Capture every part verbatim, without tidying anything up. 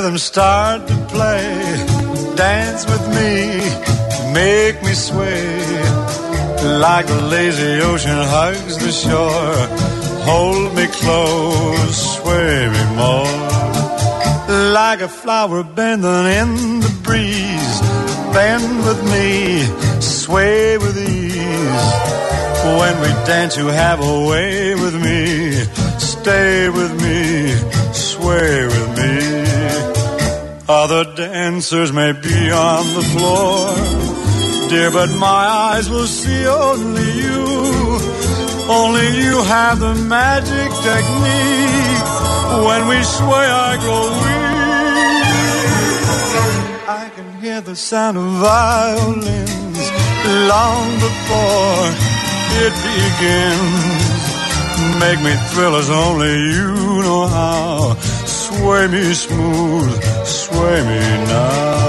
them start to play. Dance with me, make me sway. Like the lazy ocean hugs the shore. Hold me close, sway me more. Like a flower bending in the breeze. Bend with me, sway with ease. When we dance you have a way with me. Stay with me, sway with me. Other dancers may be on the floor, dear, but my eyes will see only you. Only you have the magic technique. When we sway I grow weak. I can hear the sound of violins long before it begins. Make me thrill as only you know how. Sway me smooth, sway me now.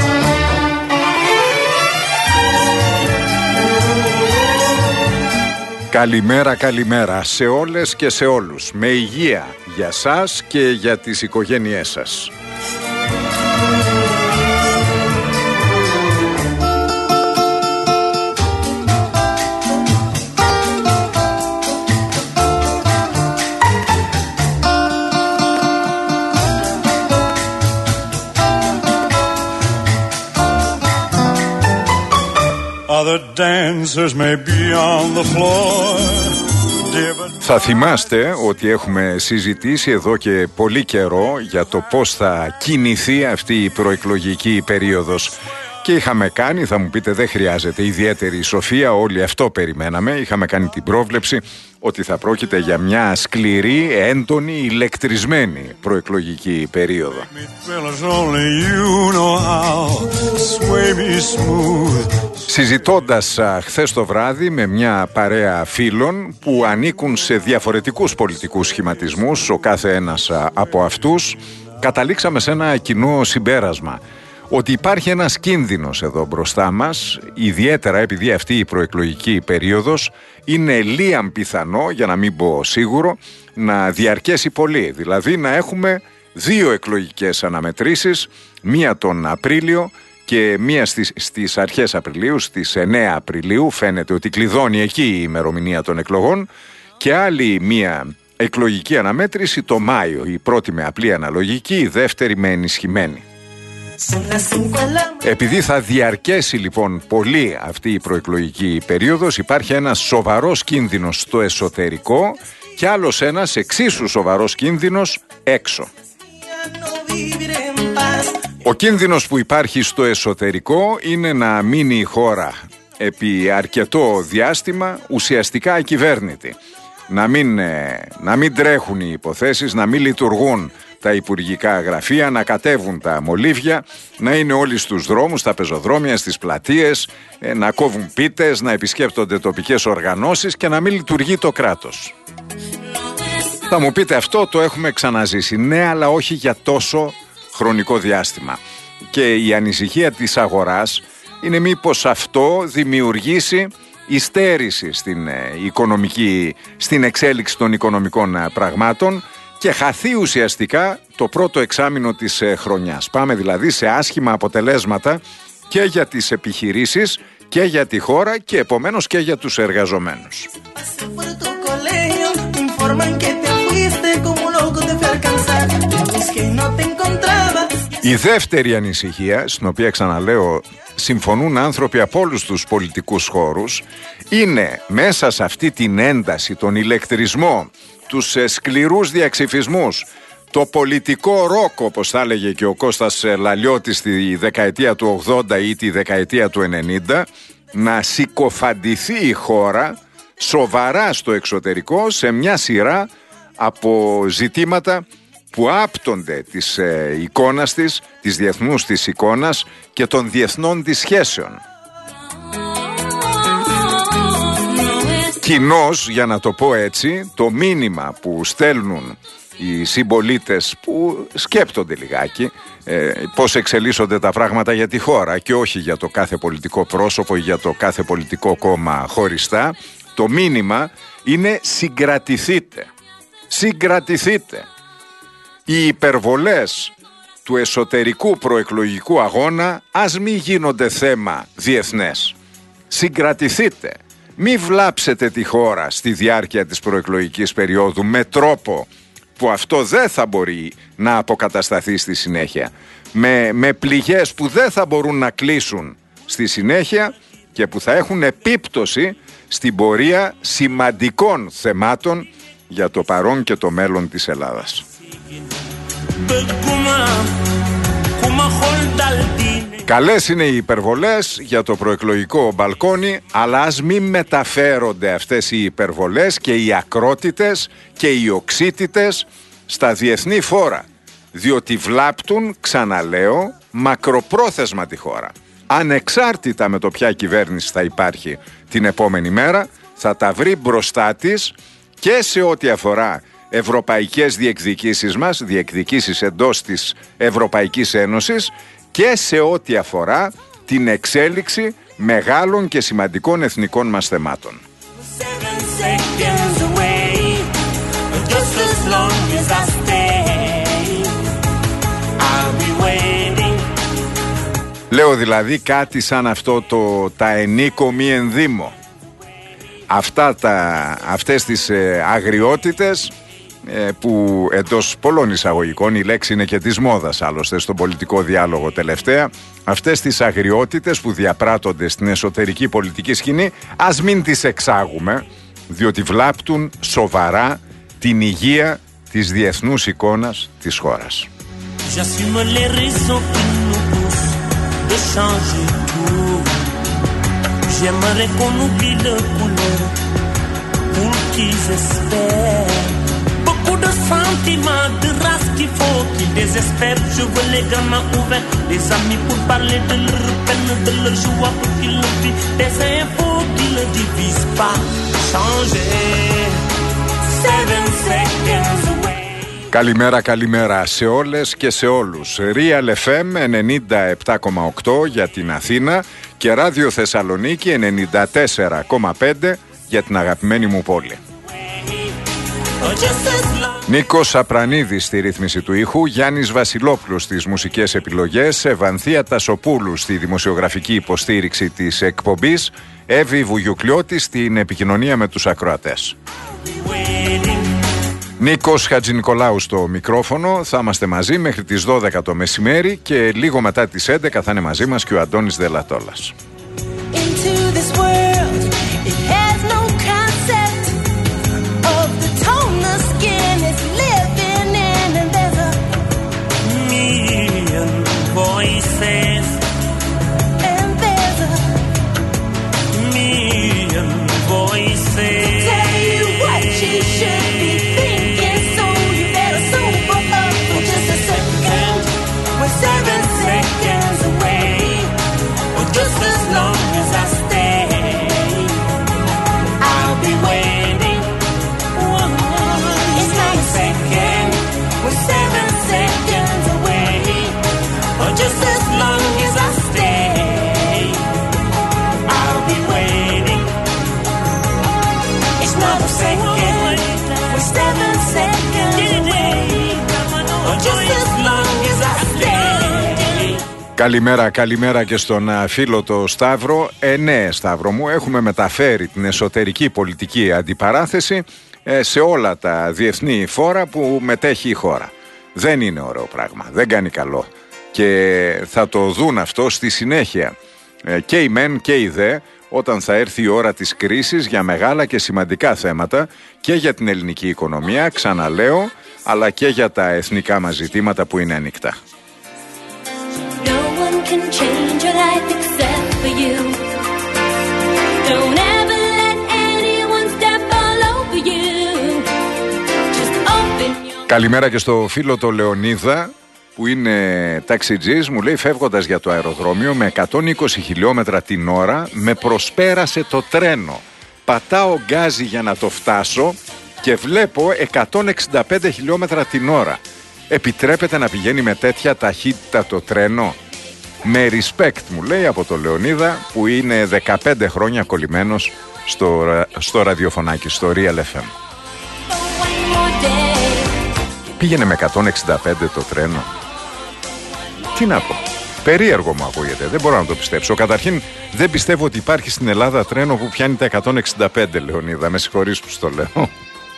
Καλημέρα, καλημέρα σε όλες και σε όλους. Με υγεία για σας και για τις οικογένειές σας. Θα θυμάστε ότι έχουμε συζητήσει εδώ και πολύ καιρό για το πώς θα κινηθεί αυτή η προεκλογική περίοδος. Και είχαμε κάνει, θα μου πείτε δεν χρειάζεται ιδιαίτερη σοφία, όλοι αυτό περιμέναμε. Είχαμε κάνει την πρόβλεψη ότι θα πρόκειται για μια σκληρή, έντονη, ηλεκτρισμένη προεκλογική περίοδο. Συζητώντας χθες το βράδυ με μια παρέα φίλων που ανήκουν σε διαφορετικούς πολιτικούς σχηματισμούς, ο κάθε ένας από αυτούς, καταλήξαμε σε ένα κοινό συμπέρασμα. Ότι υπάρχει ένας κίνδυνος εδώ μπροστά μας, ιδιαίτερα επειδή αυτή η προεκλογική περίοδος είναι λίαν πιθανό, για να μην πω σίγουρο, να διαρκέσει πολύ. Δηλαδή να έχουμε δύο εκλογικές αναμετρήσεις, μία τον Απρίλιο και μία στις, στις αρχές Απριλίου, στις εννέα Απριλίου, φαίνεται ότι κλειδώνει εκεί η ημερομηνία των εκλογών, και άλλη μία εκλογική αναμέτρηση το Μάιο, η πρώτη με απλή αναλογική, η δεύτερη με ενισχυμένη. Επειδή θα διαρκέσει λοιπόν πολύ αυτή η προεκλογική περίοδος, υπάρχει ένας σοβαρός κίνδυνος στο εσωτερικό και άλλος ένας εξίσου σοβαρός κίνδυνος έξω. Ο κίνδυνος που υπάρχει στο εσωτερικό είναι να μείνει η χώρα επί αρκετό διάστημα ουσιαστικά ακυβέρνητη. Να μην, να μην τρέχουν οι υποθέσεις, να μην λειτουργούν τα υπουργικά γραφεία, να κατέβουν τα μολύβια, να είναι όλοι στους δρόμους, στα πεζοδρόμια, στις πλατείες, να κόβουν πίτες, να επισκέπτονται τοπικές οργανώσεις και να μην λειτουργεί το κράτος. Θα μου πείτε, αυτό το έχουμε ξαναζήσει. Ναι, αλλά όχι για τόσο χρονικό διάστημα. Και η ανησυχία της αγοράς είναι μήπως αυτό δημιουργήσει υστέρηση στην, οικονομική, στην εξέλιξη των οικονομικών πραγμάτων και χαθεί ουσιαστικά το πρώτο εξάμηνο της χρονιάς. Πάμε δηλαδή σε άσχημα αποτελέσματα και για τις επιχειρήσεις και για τη χώρα και επομένως και για τους εργαζομένους. Η δεύτερη ανησυχία, στην οποία ξαναλέω συμφωνούν άνθρωποι από όλους τους πολιτικούς χώρους, είναι μέσα σε αυτή την ένταση, τον ηλεκτρισμό, τους σκληρούς διαξυφισμούς, το πολιτικό ροκ, όπως θα έλεγε και ο Κώστας Λαλιώτης στη δεκαετία του ογδόντα ή τη δεκαετία του ενενήντα, να συκοφαντηθεί η χώρα σοβαρά στο εξωτερικό σε μια σειρά από ζητήματα που άπτονται της ε, εικόνας της, της διεθνούς της εικόνας και των διεθνών της σχέσεων. Κοινώς, για να το πω έτσι, το μήνυμα που στέλνουν οι συμπολίτες που σκέπτονται λιγάκι ε, πώς εξελίσσονται τα πράγματα για τη χώρα και όχι για το κάθε πολιτικό πρόσωπο ή για το κάθε πολιτικό κόμμα χωριστά, το μήνυμα είναι συγκρατηθείτε. Συγκρατηθείτε. Οι υπερβολές του εσωτερικού προεκλογικού αγώνα ας μην γίνονται θέμα διεθνές. Συγκρατηθείτε. Μη βλάψετε τη χώρα στη διάρκεια της προεκλογικής περίοδου με τρόπο που αυτό δεν θα μπορεί να αποκατασταθεί στη συνέχεια. Με, με πληγές που δεν θα μπορούν να κλείσουν στη συνέχεια και που θα έχουν επίπτωση στην πορεία σημαντικών θεμάτων για το παρόν και το μέλλον της Ελλάδας. Καλές είναι οι υπερβολές για το προεκλογικό μπαλκόνι, αλλά ας μην μεταφέρονται αυτές οι υπερβολές και οι ακρότητες και οι οξύτητες στα διεθνή φόρα, διότι βλάπτουν, ξαναλέω, μακροπρόθεσμα τη χώρα. Ανεξάρτητα με το ποια κυβέρνηση θα υπάρχει την επόμενη μέρα, θα τα βρει μπροστά της και σε ό,τι αφορά ευρωπαϊκές διεκδικήσεις μας, διεκδικήσεις εντός της Ευρωπαϊκής Ένωσης, και σε ό,τι αφορά την εξέλιξη μεγάλων και σημαντικών εθνικών μας θεμάτων. Λέω δηλαδή κάτι σαν αυτό το «τα ενίκο μη ενδύμω». Αυτά τα, αυτές τις ε, αγριότητες ε, που εντός πολλών εισαγωγικών, η λέξη είναι και της μόδας άλλωστε στον πολιτικό διάλογο τελευταία, αυτές τις αγριότητες που διαπράττονται στην εσωτερική πολιτική σκηνή, ας μην τις εξάγουμε, διότι βλάπτουν σοβαρά την υγεία της διεθνούς εικόνας της χώρας. J'aimerais qu'on oublie le couleur pour qu'ils espèrent. Beaucoup de sentiments, de race qu'il faut qu'ils désespèrent. Je veux les gamins ouverts, les amis pour parler de leur peine, de leur joie pour qu'ils le vivent. Des infos qui ne divisent pas, changer. Seven seconds away. Καλημέρα, καλημέρα σε όλες και σε όλους. Real εφ εμ ενενήντα επτά κόμμα οκτώ για την Αθήνα και Ράδιο Θεσσαλονίκη ενενήντα τέσσερα κόμμα πέντε για την αγαπημένη μου πόλη. Νίκος Απρανίδης στη ρύθμιση του ήχου, Γιάννης Βασιλόπουλος στις μουσικές επιλογές, Ευανθία Τασοπούλου στη δημοσιογραφική υποστήριξη της εκπομπής, Εύη Βουγιουκλιώτη στην επικοινωνία με τους ακροατές. Νίκος Χατζηνικολάου στο μικρόφωνο. Θα είμαστε μαζί μέχρι τις δώδεκα το μεσημέρι και λίγο μετά τις έντεκα θα είναι μαζί μας και ο Αντώνης Δελατόλας. Καλημέρα, καλημέρα και στον φίλο το Σταύρο. Ε, ναι, Σταύρο μου, έχουμε μεταφέρει την εσωτερική πολιτική αντιπαράθεση ε, σε όλα τα διεθνή φόρα που μετέχει η χώρα. Δεν είναι ωραίο πράγμα, δεν κάνει καλό. Και θα το δουν αυτό στη συνέχεια ε, και οι μεν και οι δε, όταν θα έρθει η ώρα της κρίσης για μεγάλα και σημαντικά θέματα και για την ελληνική οικονομία, ξαναλέω, αλλά και για τα εθνικά μας ζητήματα που είναι ανοιχτά. Can change your life except for you. Don't ever let anyone step all over you. Just open your... Καλημέρα και στο φίλο το Λεωνίδα που είναι ταξιτζής. Μου λέει, φεύγοντας για το αεροδρόμιο με εκατόν είκοσι χιλιόμετρα την ώρα με προσπέρασε το τρένο. Πατάω γκάζι για να το φτάσω και βλέπω εκατόν εξήντα πέντε χιλιόμετρα την ώρα. Επιτρέπεται να πηγαίνει με τέτοια ταχύτητα το τρένο? Με respect, μου λέει, από το Λεωνίδα που είναι δεκαπέντε χρόνια κολλημένος στο, στο ραδιοφωνάκι, στο Real εφ εμ. Πήγαινε με εκατόν εξήντα πέντε το τρένο. Τι να πω. Περίεργο μου ακούγεται. Δεν μπορώ να το πιστέψω. Καταρχήν, δεν πιστεύω ότι υπάρχει στην Ελλάδα τρένο που πιάνει τα εκατόν εξήντα πέντε, Λεωνίδα. Με συγχωρείς που στο λέω.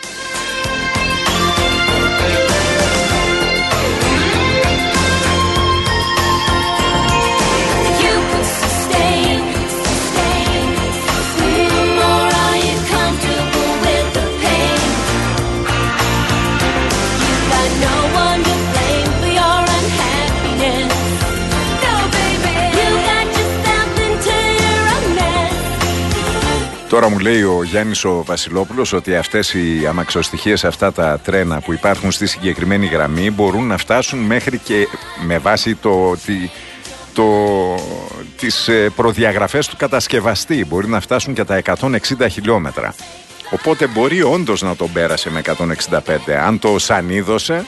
Τώρα μου λέει ο Γιάννης ο Βασιλόπουλος ότι αυτές οι αμαξοστοιχίες, αυτά τα τρένα που υπάρχουν στη συγκεκριμένη γραμμή μπορούν να φτάσουν μέχρι και με βάση το, το, το, τις προδιαγραφές του κατασκευαστή. Μπορεί να φτάσουν και τα εκατόν εξήντα χιλιόμετρα. Οπότε μπορεί όντως να τον πέρασε με εκατόν εξήντα πέντε. Αν το σανίδωσε...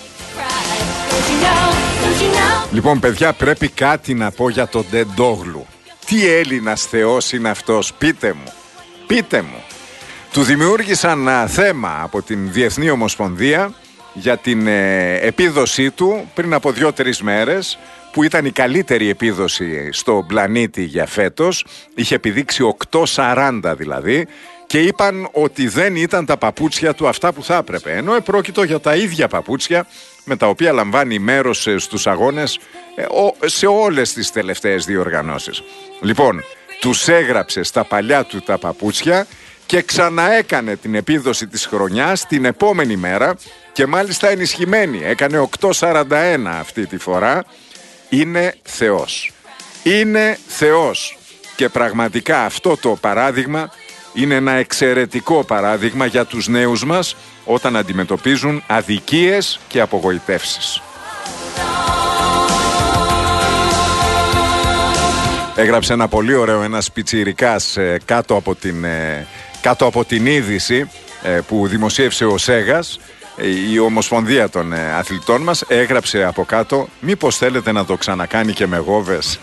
Λοιπόν, παιδιά, πρέπει κάτι να πω για τον Ντεντόγλου. Τι Έλληνας θεός είναι αυτός, πείτε μου. Πείτε μου. Του δημιούργησαν α, θέμα από την Διεθνή Ομοσπονδία για την ε, επίδοσή του πριν από δύο-τρεις μέρες, που ήταν η καλύτερη επίδοση στον πλανήτη για φέτος. Είχε επιδείξει οκτώ σαράντα δηλαδή, και είπαν ότι δεν ήταν τα παπούτσια του αυτά που θα έπρεπε. Ενώ επρόκειτο για τα ίδια παπούτσια με τα οποία λαμβάνει μέρος στους αγώνες σε όλες τις τελευταίες διοργανώσεις. Λοιπόν, τους έγραψε στα παλιά του τα παπούτσια και ξαναέκανε την επίδοση της χρονιάς την επόμενη μέρα, και μάλιστα ενισχυμένη. Έκανε οκτώ σαράντα ένα αυτή τη φορά. Είναι Θεός. Είναι Θεός. Και πραγματικά αυτό το παράδειγμα είναι ένα εξαιρετικό παράδειγμα για τους νέους μας όταν αντιμετωπίζουν αδικίες και απογοητεύσεις. Έγραψε ένα πολύ ωραίο ένας πιτσιρικάς ε, κάτω, από την, ε, κάτω από την είδηση ε, που δημοσίευσε ο Σέγας, ε, η Ομοσπονδία των ε, Αθλητών μας. Έγραψε από κάτω: μήπως θέλετε να το ξανακάνει και με γόβες.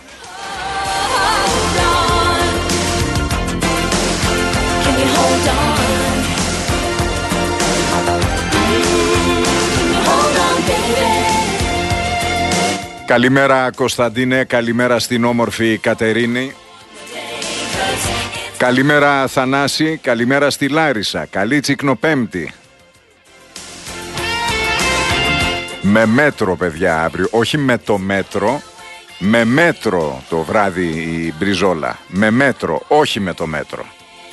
Καλημέρα Κωνσταντίνε, καλημέρα στην όμορφη Κατερίνη. Καλημέρα Θανάση, καλημέρα στη Λάρισα. Καλή Τσικνοπέμπτη. Με μέτρο, παιδιά, αύριο. Όχι με το μέτρο, με μέτρο το βράδυ η Μπριζόλα. Με μέτρο, όχι με το μέτρο.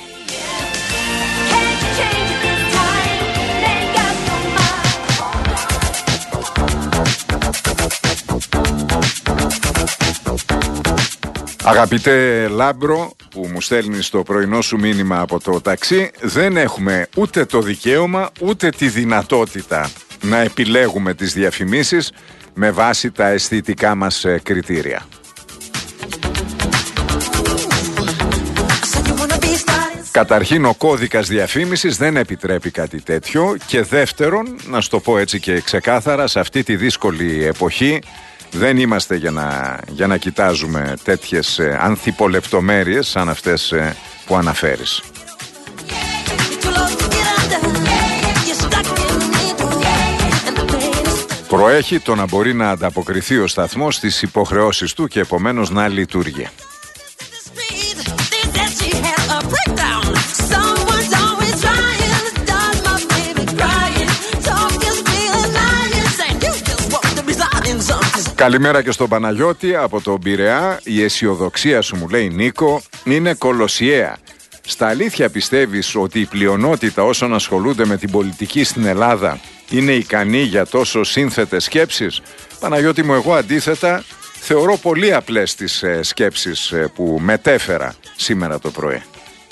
Αγαπητέ Λάμπρο, που μου στέλνεις το πρωινό σου μήνυμα από το ταξί, δεν έχουμε ούτε το δικαίωμα ούτε τη δυνατότητα να επιλέγουμε τις διαφημίσεις με βάση τα αισθητικά μας κριτήρια. Καταρχήν, ο κώδικας διαφήμισης δεν επιτρέπει κάτι τέτοιο, και δεύτερον, να σου το πω έτσι και ξεκάθαρα, σε αυτή τη δύσκολη εποχή δεν είμαστε για να, για να κοιτάζουμε τέτοιες ε, ανθιπολεπτομέρειες σαν αυτές ε, που αναφέρεις. Προέχει το να μπορεί να ανταποκριθεί ο σταθμός στις υποχρεώσεις του και επομένως να λειτουργεί. Καλημέρα και στον Παναγιώτη από τον Πειραιά. Η αισιοδοξία σου, μου λέει Νίκο, είναι κολοσιαία. Στα αλήθεια πιστεύεις ότι η πλειονότητα όσων ασχολούνται με την πολιτική στην Ελλάδα είναι ικανοί για τόσο σύνθετες σκέψεις? Παναγιώτη μου, εγώ αντίθετα θεωρώ πολύ απλές τις ε, σκέψεις ε, που μετέφερα σήμερα το πρωί.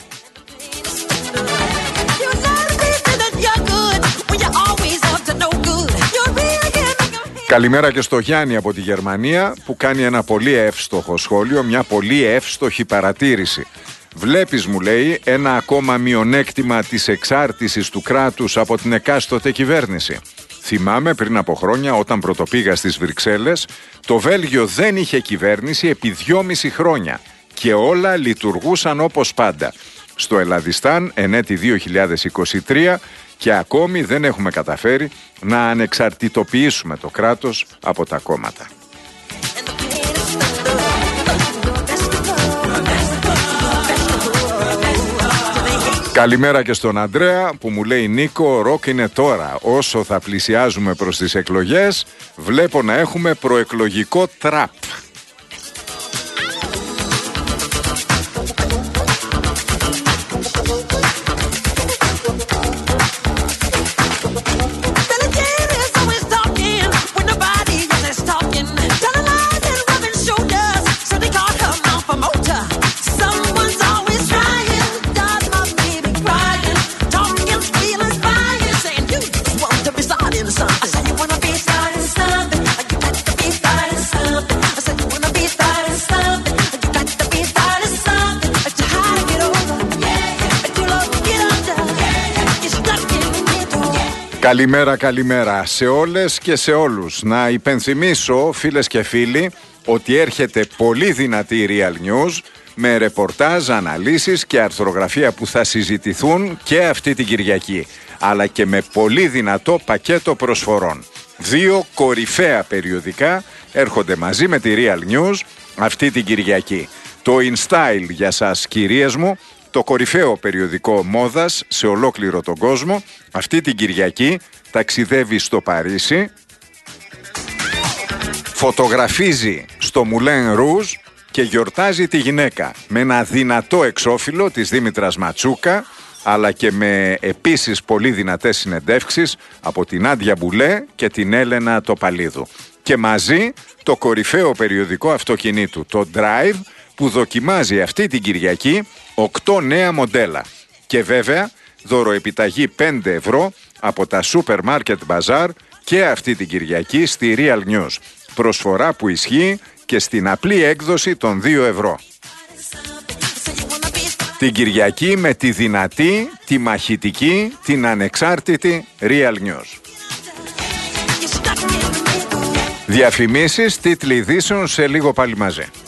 Καλημέρα και στο Γιάννη από τη Γερμανία, που κάνει ένα πολύ εύστοχο σχόλιο, μια πολύ εύστοχη παρατήρηση. Βλέπεις, μου λέει, ένα ακόμα μειονέκτημα της εξάρτησης του κράτους από την εκάστοτε κυβέρνηση. Θυμάμαι πριν από χρόνια, όταν πρωτοπήγα στις Βρυξέλλες, το Βέλγιο δεν είχε κυβέρνηση επί δυόμιση χρόνια και όλα λειτουργούσαν όπως πάντα. Στο Ελλαδιστάν, εν έτη δύο χιλιάδες είκοσι τρία, και ακόμη δεν έχουμε καταφέρει να ανεξαρτητοποιήσουμε το κράτος από τα κόμματα. Καλημέρα και στον Αντρέα που μου λέει Νίκο, ροκ είναι τώρα. Όσο θα πλησιάζουμε προς τις εκλογές, βλέπω να έχουμε προεκλογικό τραπ. Καλημέρα, καλημέρα σε όλες και σε όλους. Να υπενθυμίσω, φίλες και φίλοι, ότι έρχεται πολύ δυνατή Real News με ρεπορτάζ, αναλύσεις και αρθρογραφία που θα συζητηθούν και αυτή την Κυριακή, αλλά και με πολύ δυνατό πακέτο προσφορών. Δύο κορυφαία περιοδικά έρχονται μαζί με τη Real News αυτή την Κυριακή. Το InStyle για σας κυρίες μου, το κορυφαίο περιοδικό μόδας σε ολόκληρο τον κόσμο, αυτή την Κυριακή ταξιδεύει στο Παρίσι, φωτογραφίζει στο Moulin Rouge και γιορτάζει τη γυναίκα με ένα δυνατό εξώφυλλο της Δήμητρας Ματσούκα, αλλά και με επίσης πολύ δυνατές συνεντεύξεις από την Άντια Μπουλέ και την Έλενα Τοπαλίδου. Και μαζί το κορυφαίο περιοδικό αυτοκινήτου, το Drive, που δοκιμάζει αυτή την Κυριακή οκτώ νέα μοντέλα. Και βέβαια δωροεπιταγή πέντε ευρώ από τα Supermarket Bazaar και αυτή την Κυριακή στη Real News. Προσφορά που ισχύει και στην απλή έκδοση των δύο ευρώ. Την Κυριακή με τη δυνατή, τη μαχητική, την ανεξάρτητη Real News. Διαφημίσεις, τίτλοι ειδήσεων σε λίγο πάλι μαζί.